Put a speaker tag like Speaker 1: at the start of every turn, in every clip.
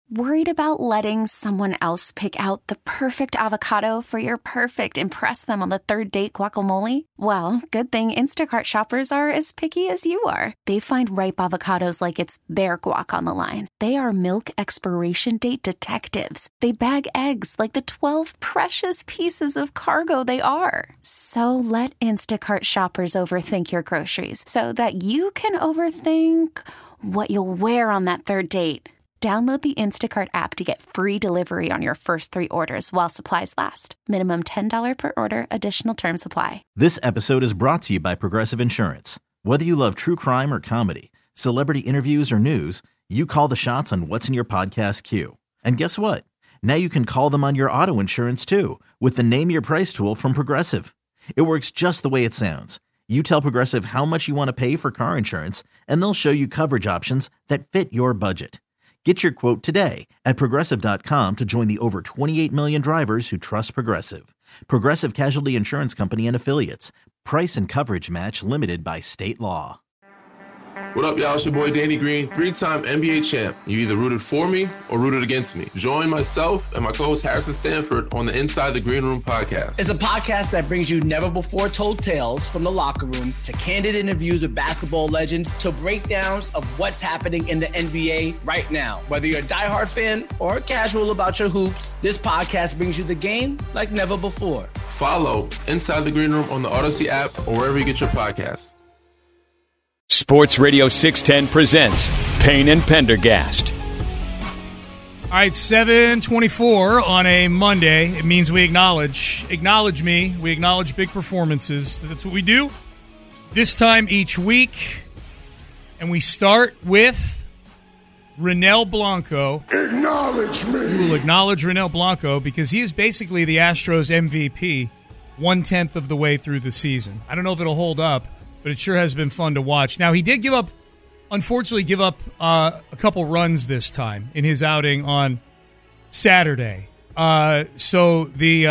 Speaker 1: Worried about letting someone else pick out the perfect avocado for your perfect impress them on the third date guacamole? Well, good thing Instacart shoppers are as picky as you are. They find ripe avocados like it's their guac on the line. They are milk expiration date detectives. They bag eggs like the 12 precious pieces of cargo they are. So let Instacart shoppers overthink your groceries so that you can overthink what you'll wear on that third date. Download the Instacart app to get free delivery on your first 3 orders while supplies last. Minimum $10 per order. Additional terms apply.
Speaker 2: This episode is brought to you by Progressive Insurance. Whether you love true crime or comedy, celebrity interviews or news, you call the shots on what's in your podcast queue. And guess what? Now you can call them on your auto insurance too with the Name Your Price tool from Progressive. It works just the way it sounds. You tell Progressive how much you want to pay for car insurance, and they'll show you coverage options that fit your budget. Get your quote today at Progressive.com to join the over 28 million drivers who trust Progressive. Progressive Casualty Insurance Company and Affiliates. Price and coverage match limited by state law.
Speaker 3: What up, y'all? It's your boy Danny Green, 3-time NBA champ. You either rooted for me or rooted against me. Join myself and my co-host Harrison Sanford on the Inside the Green Room podcast.
Speaker 4: It's a podcast that brings you never-before-told tales from the locker room to candid interviews with basketball legends to breakdowns of what's happening in the NBA right now. Whether you're a diehard fan or casual about your hoops, this podcast brings you the game like never before.
Speaker 3: Follow Inside the Green Room on the Odyssey app or wherever you get your podcasts.
Speaker 5: Sports Radio 610 presents Payne and Pendergast.
Speaker 6: All right, 7:24 on a Monday. It means we acknowledge me. We acknowledge big performances. That's what we do this time each week. And we start with Ronel Blanco.
Speaker 7: Acknowledge me.
Speaker 6: We will acknowledge Ronel Blanco because he is basically the Astros MVP 1/10 of the way through the season. I don't know if it'll hold up, but it sure has been fun to watch. Now, he did unfortunately give up a couple runs this time in his outing on Saturday. So the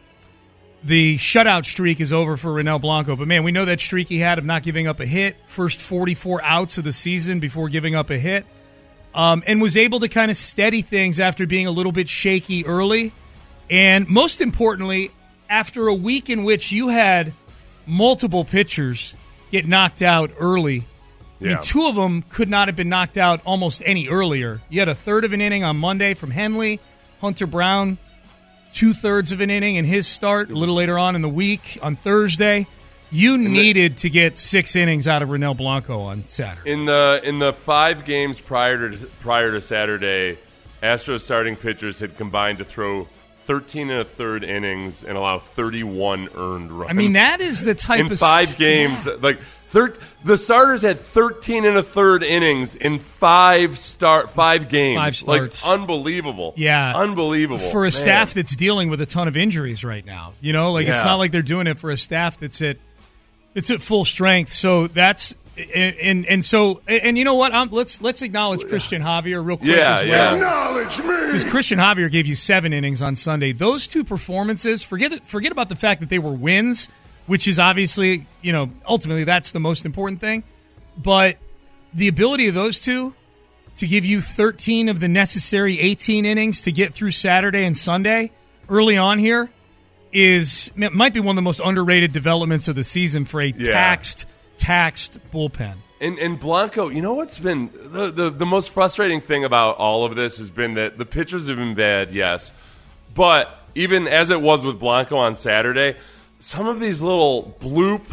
Speaker 6: shutout streak is over for Ronel Blanco. But, man, we know that streak he had of not giving up a hit, first 44 outs of the season before giving up a hit, and was able to kind of steady things after being a little bit shaky early. And most importantly, after a week in which you had multiple pitchers get knocked out early. I mean, 2 of them could not have been knocked out almost any earlier. You had a third of an inning on Monday from Henley. Hunter Brown, 2/3 of an inning in his start a little later on in the week on Thursday. You needed to get 6 innings out of Ronel Blanco on Saturday.
Speaker 8: In the 5 games prior to Saturday, Astros starting pitchers had combined to throw 13 1/3 innings and allow 31 earned runs.
Speaker 6: I mean, that is the type
Speaker 8: in
Speaker 6: of
Speaker 8: 5 games. Yeah. The starters had 13 1/3 innings in 5 games.
Speaker 6: 5 starts.
Speaker 8: Unbelievable.
Speaker 6: Yeah,
Speaker 8: unbelievable
Speaker 6: for a staff that's dealing with a ton of injuries right now. You know, it's not like they're doing it for a staff that's at full strength. So that's. And you know what? Let's acknowledge Christian Javier real quick as well.
Speaker 7: Acknowledge me,
Speaker 6: because Christian Javier gave you 7 innings on Sunday. Those 2 performances, forget about the fact that they were wins, which is obviously, ultimately that's the most important thing. But the ability of those 2 to give you 13 of the necessary 18 innings to get through Saturday and Sunday early on here might be one of the most underrated developments of the season for a taxed bullpen.
Speaker 8: And Blanco, you know what's been the most frustrating thing about all of this has been that the pitchers have been bad, yes. But even as it was with Blanco on Saturday, some of these little bloop,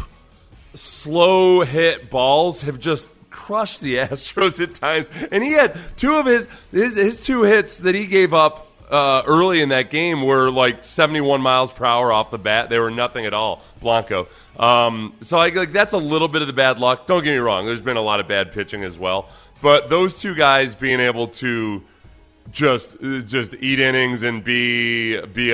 Speaker 8: slow hit balls have just crushed the Astros at times. And he had 2 of his 2 hits that he gave up early in that game were like 71 miles per hour off the bat. They were nothing at all, Blanco. So that's a little bit of the bad luck. Don't get me wrong. There's been a lot of bad pitching as well. But those 2 guys being able to just eat innings and be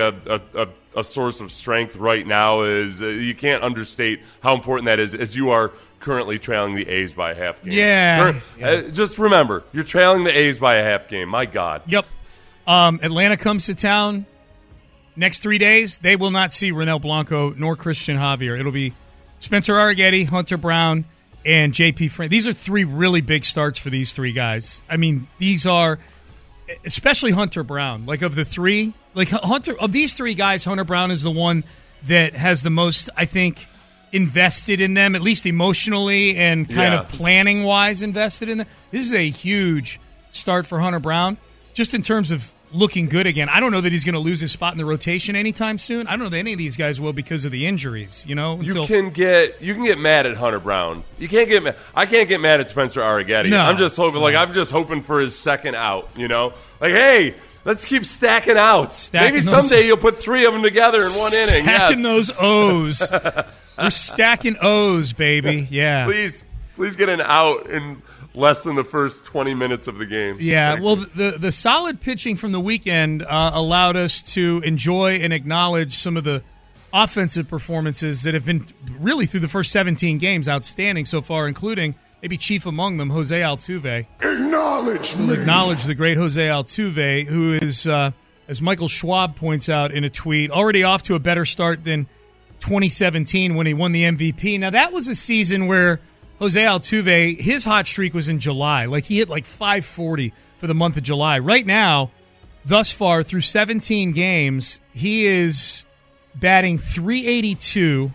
Speaker 8: a source of strength right now is you can't understate how important that is as you are currently trailing the A's by a half game.
Speaker 6: Yeah.
Speaker 8: Just remember, you're trailing the A's by a half game. My God.
Speaker 6: Yep. Atlanta comes to town next 3 days. They will not see Ronel Blanco nor Christian Javier. It'll be Spencer Arrighetti, Hunter Brown, and J.P. Frank. These are 3 really big starts for these 3 guys. I mean, these are especially Hunter Brown. Like, of the three, of these three guys, Hunter Brown is the one that has the most, I think, invested in them, at least emotionally and kind of planning-wise invested in them. This is a huge start for Hunter Brown, just in terms of looking good again. I don't know that he's going to lose his spot in the rotation anytime soon. I don't know that any of these guys will because of the injuries. You can
Speaker 8: get mad at Hunter Brown. You can't get mad. I can't get mad at Spencer Arrighetti.
Speaker 6: No.
Speaker 8: I'm just hoping for his second out. Hey, let's keep stacking outs. Maybe someday you'll put three of them together in one inning.
Speaker 6: Stacking those O's. We're stacking O's, baby. Yeah.
Speaker 8: Please get an out in less than the first 20 minutes of the game.
Speaker 6: Yeah, well, the solid pitching from the weekend allowed us to enjoy and acknowledge some of the offensive performances that have been really through the first 17 games outstanding so far, including maybe chief among them, Jose Altuve. Acknowledge the great Jose Altuve, who is, as Michael Schwab points out in a tweet, already off to a better start than 2017 when he won the MVP. Now, that was a season where Jose Altuve, his hot streak was in July. Like, he hit 540 for the month of July. Right now, thus far, through 17 games, he is batting .382,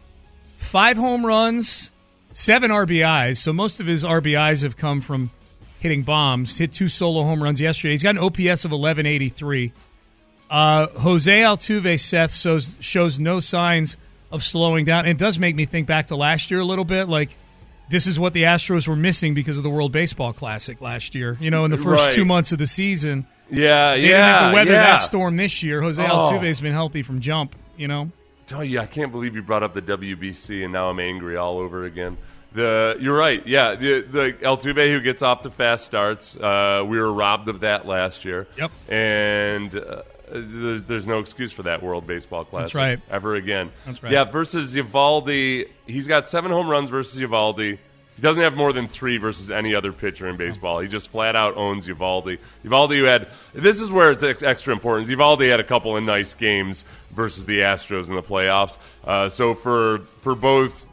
Speaker 6: 5 home runs, 7 RBIs. So most of his RBIs have come from hitting bombs. Hit 2 solo home runs yesterday. He's got an OPS of 1183. Jose Altuve, Seth, shows no signs of slowing down. And it does make me think back to last year a little bit. Like, this is what the Astros were missing because of the World Baseball Classic last year. In the first 2 months of the season.
Speaker 8: Yeah,
Speaker 6: they didn't have to weather that storm this year. Jose Altuve's been healthy from jump,
Speaker 8: Oh, yeah, I can't believe you brought up the WBC, and now I'm angry all over again. You're right, yeah. The Altuve who gets off to fast starts, we were robbed of that last year.
Speaker 6: Yep.
Speaker 8: And there's no excuse for that World Baseball Classic.
Speaker 6: That's right.
Speaker 8: Ever again.
Speaker 6: That's right.
Speaker 8: Yeah, versus Eovaldi, he's got 7 home runs versus Eovaldi. He doesn't have more than 3 versus any other pitcher in baseball. He just flat out owns Eovaldi. Eovaldi, who had – this is where it's extra important. Eovaldi had a couple of nice games versus the Astros in the playoffs. So for both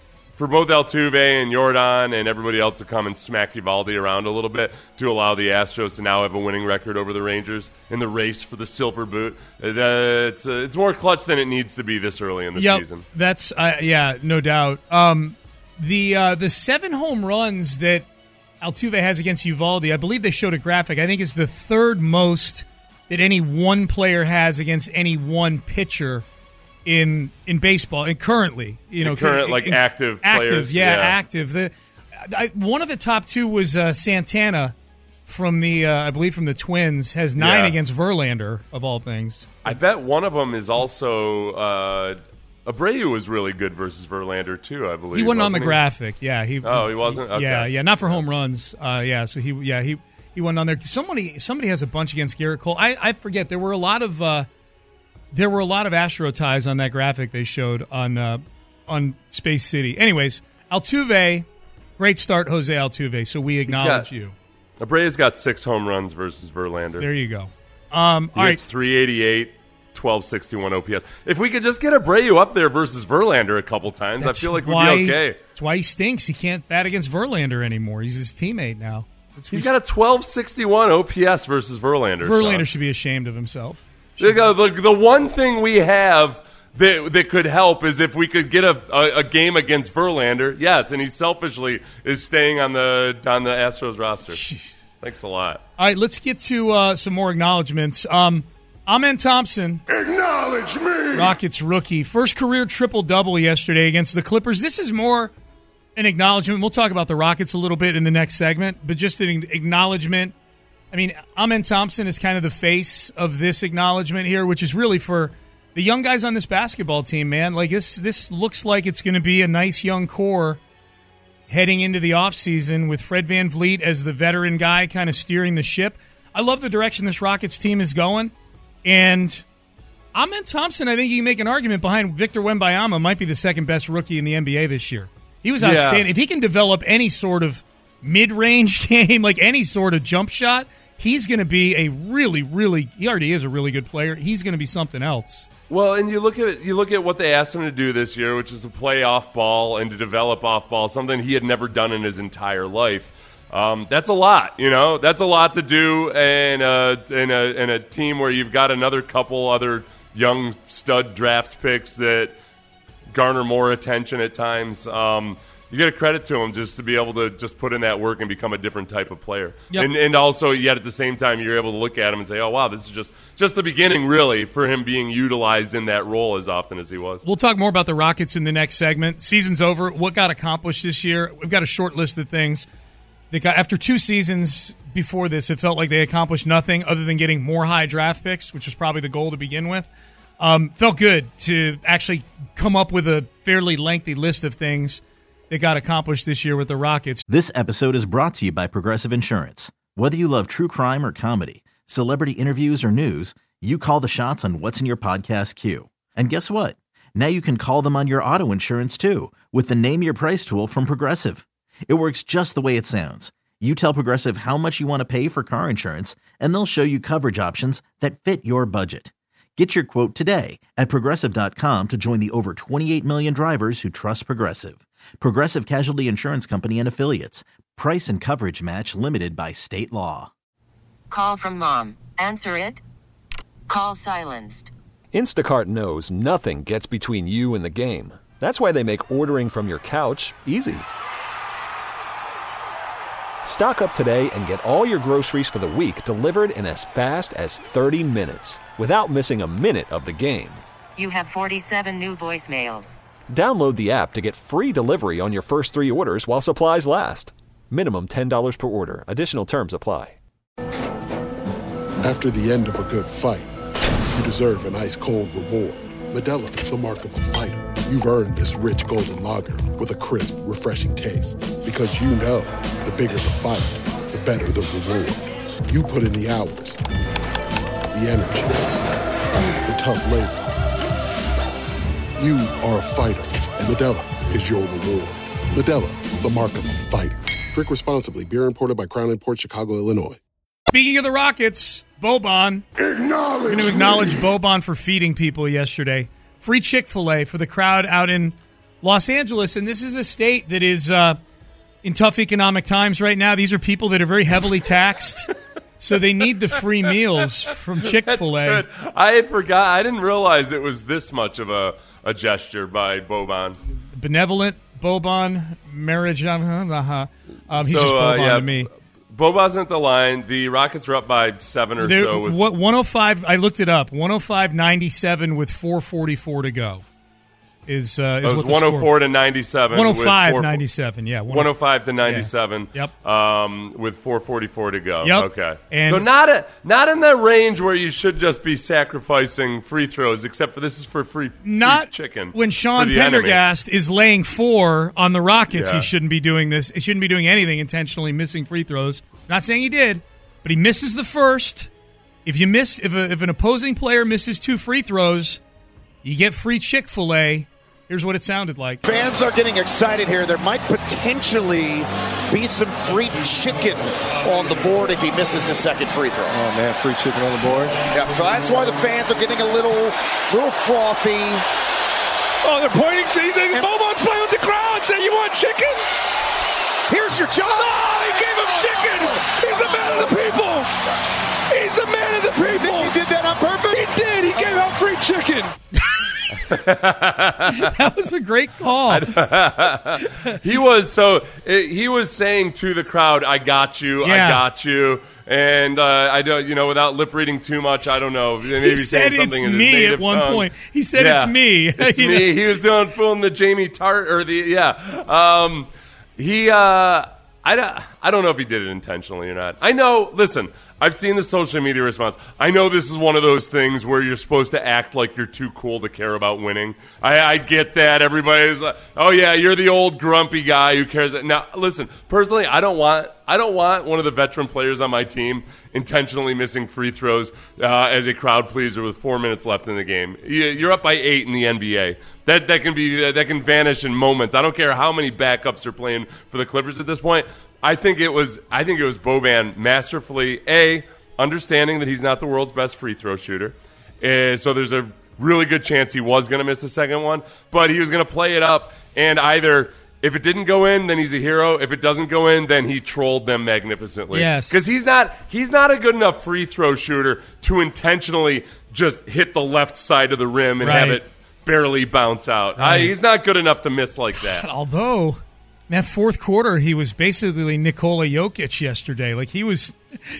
Speaker 8: Altuve and Jordan and everybody else to come and smack Eovaldi around a little bit to allow the Astros to now have a winning record over the Rangers in the race for the silver boot, it's more clutch than it needs to be this early in the season.
Speaker 6: That's no doubt. The 7 home runs that Altuve has against Eovaldi, I believe they showed a graphic. I think it's the third most that any one player has against any one pitcher in baseball, and currently,
Speaker 8: active players.
Speaker 6: Active. One of the top 2 was Santana from I believe from the Twins, has 9 against Verlander of all things.
Speaker 8: I bet one of them is also Abreu was really good versus Verlander too. I believe
Speaker 6: he wasn't on the graphic. Yeah, he
Speaker 8: wasn't. Okay.
Speaker 6: Yeah, not for home runs. So he wasn't on there. Somebody has a bunch against Garrett Cole. I forget. There were a lot of Astro ties on that graphic they showed on Space City. Anyways, Altuve, great start, Jose Altuve. So we acknowledge you.
Speaker 8: Abreu's got 6 home runs versus Verlander.
Speaker 6: There you go.
Speaker 8: It's 388. 1261 OPS. If we could just get Abreu up there versus Verlander a couple times, I feel like we'd be okay.
Speaker 6: That's why he stinks. He can't bat against Verlander anymore. He's his teammate now.
Speaker 8: He's got a 1261 OPS versus Verlander.
Speaker 6: Verlander should be ashamed of himself.
Speaker 8: The one thing we have that could help is if we could get a game against Verlander. Yes, and he selfishly is staying on the Astros roster.
Speaker 6: Jeez.
Speaker 8: Thanks a lot.
Speaker 6: All right, let's get to some more acknowledgments. Amen Thompson.
Speaker 7: Acknowledge me.
Speaker 6: Rockets rookie. First career triple-double yesterday against the Clippers. This is more an acknowledgement. We'll talk about the Rockets a little bit in the next segment, but just an acknowledgement. I mean, Amen Thompson is kind of the face of this acknowledgement here, which is really for the young guys on this basketball team, man. Like, this looks like it's going to be a nice young core heading into the offseason with Fred VanVleet as the veteran guy kind of steering the ship. I love the direction this Rockets team is going. And Amen Thompson, I think you can make an argument behind Victor Wembanyama might be the second best rookie in the NBA this year. He was outstanding. Yeah. If he can develop any sort of mid-range game, like any sort of jump shot, he's going to be a really, really – he already is a really good player. He's going to be something else.
Speaker 8: Well, and you look at what they asked him to do this year, which is to play off ball and to develop off ball, something he had never done in his entire life. That's a lot, That's a lot to do in a team where you've got another couple other young stud draft picks that garner more attention at times. You get a credit to him just to be able to just put in that work and become a different type of player.
Speaker 6: Yep.
Speaker 8: And also, yet at the same time, you're able to look at him and say, oh, wow, this is just the beginning, really, for him being utilized in that role as often as he was.
Speaker 6: We'll talk more about the Rockets in the next segment. Season's over. What got accomplished this year? We've got a short list of things. They got, after 2 seasons before this, it felt like they accomplished nothing other than getting more high draft picks, which was probably the goal to begin with. Felt good to actually come up with a fairly lengthy list of things that got accomplished this year with the Rockets.
Speaker 2: This episode is brought to you by Progressive Insurance. Whether you love true crime or comedy, celebrity interviews or news, you call the shots on what's in your podcast queue. And guess what? Now you can call them on your auto insurance too with the Name Your Price tool from Progressive. It works just the way it sounds. You tell Progressive how much you want to pay for car insurance, and they'll show you coverage options that fit your budget. Get your quote today at Progressive.com to join the over 28 million drivers who trust Progressive. Progressive Casualty Insurance Company and Affiliates. Price and coverage match limited by state law.
Speaker 9: Call from mom. Answer it. Call silenced.
Speaker 10: Instacart knows nothing gets between you and the game. That's why they make ordering from your couch easy. Stock up today and get all your groceries for the week delivered in as fast as 30 minutes without missing a minute of the game.
Speaker 9: You have 47 new voicemails.
Speaker 10: Download the app to get free delivery on your first 3 orders while supplies last. Minimum $10 per order. Additional terms apply.
Speaker 7: After the end of a good fight, you deserve an ice-cold reward. Modelo is the mark of a fighter. You've earned this rich golden lager with a crisp, refreshing taste. Because you know, the bigger the fight, the better the reward. You put in the hours, the energy, the tough labor. You are a fighter, and Modelo is your reward. Modelo, the mark of a fighter. Drink responsibly. Beer imported by Crown Imports, Chicago, Illinois.
Speaker 6: Speaking of the Rockets, Boban. We're going to acknowledge Boban for feeding people yesterday. Free Chick-fil-A for the crowd out in Los Angeles. And this is a state that is in tough economic times right now. These are people that are very heavily taxed. So they need the free meals from Chick-fil-A.
Speaker 8: That's good. I had forgot. I didn't realize it was this much of a gesture by Boban.
Speaker 6: Benevolent Boban marriage. He's just Boban to me.
Speaker 8: Boban's at the line. The Rockets are up by 7 or so. With
Speaker 6: 105. I looked it up. 105-97 with 4:44 to go. It was
Speaker 8: 104 to 97.
Speaker 6: 105-97, yeah.
Speaker 8: 105 to 97.
Speaker 6: Yeah. Yep.
Speaker 8: With 4:44 to go.
Speaker 6: Yep.
Speaker 8: Okay.
Speaker 6: And
Speaker 8: so not in that range where you should just be sacrificing free throws, except for this is for free chicken.
Speaker 6: When Sean Pendergast is laying 4 on the Rockets, He shouldn't be doing this. He shouldn't be doing anything intentionally missing free throws. Not saying he did, but he misses the first. If an opposing player misses 2 free throws, you get free Chick-fil-A. Here's what it sounded like.
Speaker 11: Fans are getting excited here. There might potentially be some free chicken on the board if he misses the second free throw.
Speaker 12: Oh, man, free chicken on the board?
Speaker 11: Yeah, so that's why the fans are getting a little frothy.
Speaker 12: Oh, they're pointing to you. Boban's playing with the crowd. Say, you want chicken?
Speaker 11: Here's your job.
Speaker 12: Oh, he gave him chicken. He's a man of the people. He's a man of the people.
Speaker 11: He did that on purpose?
Speaker 12: He did. He gave out free chicken.
Speaker 6: That was a great call.
Speaker 8: He was saying to the crowd, I got you, I got you. And I don't, without lip reading too much, I don't know. Maybe
Speaker 6: he said
Speaker 8: saying something
Speaker 6: it's
Speaker 8: in his
Speaker 6: me
Speaker 8: native
Speaker 6: at one
Speaker 8: tongue.
Speaker 6: point. He said it's me.
Speaker 8: It's me. He was pulling the Jamie Tart or I don't know if he did it intentionally or not. I know, listen, I've seen the social media response. I know this is one of those things where you're supposed to act like you're too cool to care about winning. I get that. Everybody's like, oh yeah, you're the old grumpy guy who cares. Now, listen, personally, I don't want one of the veteran players on my team intentionally missing free throws as a crowd pleaser with 4 minutes left in the game. You're up by 8 in the NBA. That can vanish in moments. I don't care how many backups are playing for the Clippers at this point. I think it was Boban masterfully understanding that he's not the world's best free throw shooter. So there's a really good chance he was going to miss the second one, but he was going to play it up and either If it didn't go in, then he's a hero. If it doesn't go in, then he trolled them magnificently.
Speaker 6: Yes.
Speaker 8: Because he's not a good enough free throw shooter to intentionally just hit the left side of the rim and have it barely bounce out.
Speaker 6: Right.
Speaker 8: He's not good enough to miss like that.
Speaker 6: Although, in that fourth quarter, he was basically Nikola Jokic yesterday. Like, he was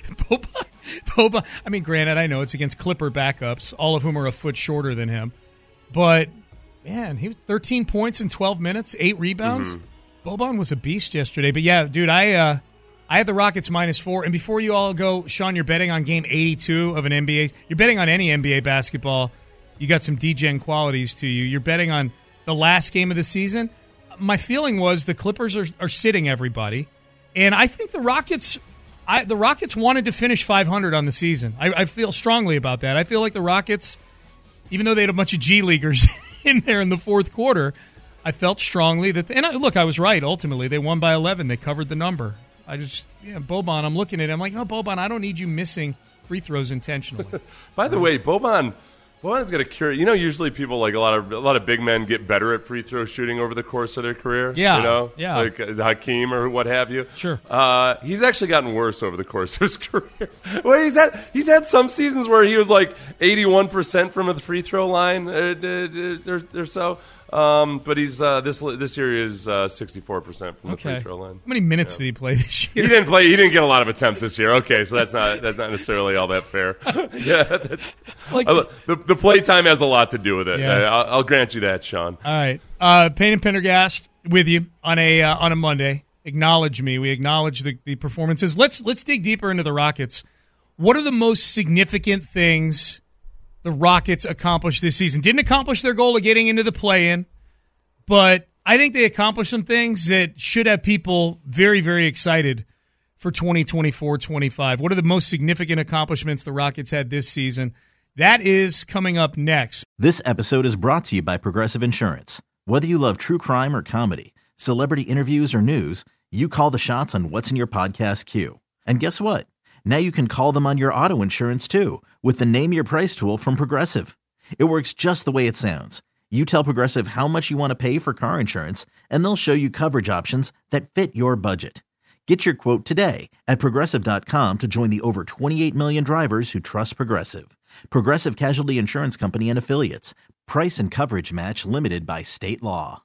Speaker 6: Boban. I mean, granted, I know it's against Clipper backups, all of whom are a foot shorter than him. But, man, he was 13 points in 12 minutes, 8 rebounds. Mm-hmm. Boban was a beast yesterday. But, yeah, dude, I had the Rockets -4. And before you all go, Sean, you're betting on game 82 of an NBA. You're betting on any NBA basketball. You got some D-Gen qualities to you. You're betting on the last game of the season. My feeling was the Clippers are sitting everybody. And I think the Rockets wanted to finish 500 on the season. I feel strongly about that. I feel like the Rockets, even though they had a bunch of G-Leaguers in there in the fourth quarter, I felt strongly that – and I was right ultimately. They won by 11. They covered the number. Boban, I'm looking at him like, no, Boban, I don't need you missing free throws intentionally.
Speaker 8: By the way, Boban's got a cure. You know, usually people, like a lot of big men, get better at free throw shooting over the course of their career.
Speaker 6: Yeah,
Speaker 8: you know,
Speaker 6: yeah.
Speaker 8: like Hakeem or what have you.
Speaker 6: Sure.
Speaker 8: He's actually gotten worse over the course of his career. Well, he's had some seasons where he was like 81% from the free throw line or so. But he's this year he is 64% from the free throw line.
Speaker 6: How many minutes did he play this year?
Speaker 8: He didn't play. He didn't get a lot of attempts this year. Okay, so that's not necessarily all that fair. Yeah, the play time has a lot to do with it.
Speaker 6: Yeah.
Speaker 8: I'll grant you that, Sean.
Speaker 6: All right, Payne and Pendergast with you on a Monday. Acknowledge me. We acknowledge the performances. Let's dig deeper into the Rockets. What are the most significant things the Rockets accomplished this season? Didn't accomplish their goal of getting into the play-in, but I think they accomplished some things that should have people very, very excited for 2024-25. What are the most significant accomplishments the Rockets had this season? That is coming up next.
Speaker 2: This episode is brought to you by Progressive Insurance. Whether you love true crime or comedy, celebrity interviews or news, you call the shots on what's in your podcast queue. And guess what? Now you can call them on your auto insurance, too, with the Name Your Price tool from Progressive. It works just the way it sounds. You tell Progressive how much you want to pay for car insurance, and they'll show you coverage options that fit your budget. Get your quote today at Progressive.com to join the over 28 million drivers who trust Progressive. Progressive Casualty Insurance Company and Affiliates. Price and coverage match limited by state law.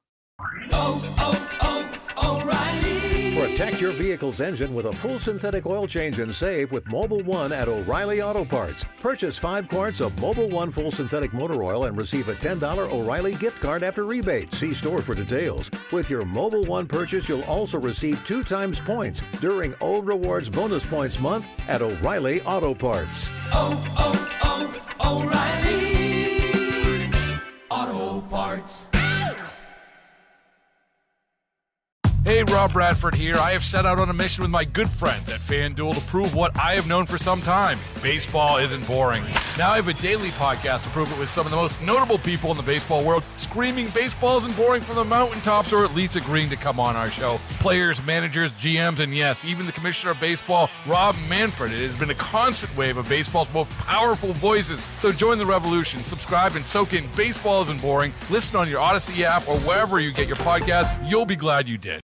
Speaker 13: Protect your vehicle's engine with a full synthetic oil change and save with Mobil 1 at O'Reilly Auto Parts. Purchase 5 quarts of Mobil 1 full synthetic motor oil and receive a $10 O'Reilly gift card after rebate. See store for details. With your Mobil 1 purchase, you'll also receive 2 times points during O Rewards Bonus Points Month at O'Reilly Auto Parts.
Speaker 12: O'Reilly Auto Parts.
Speaker 14: Hey, Rob Bradford here. I have set out on a mission with my good friends at FanDuel to prove what I have known for some time. Baseball isn't boring. Now I have a daily podcast to prove it with some of the most notable people in the baseball world, screaming baseball isn't boring from the mountaintops, or at least agreeing to come on our show. Players, managers, GMs, and yes, even the commissioner of baseball, Rob Manfred. It has been a constant wave of baseball's most powerful voices. So join the revolution. Subscribe and soak in Baseball Isn't Boring. Listen on your Odyssey app or wherever you get your podcasts. You'll be glad you did.